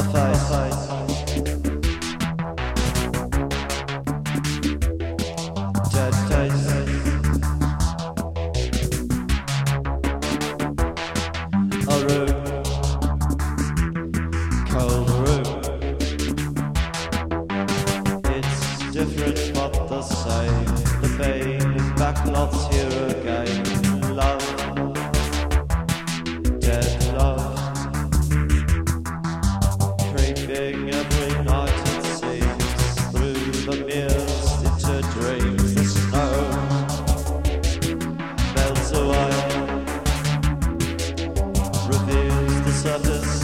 Different but the same. The pain is back, love's here again. Love, dead love, creeping every night it seems through the mirrors into dreams. The snow melts away, reveals the surface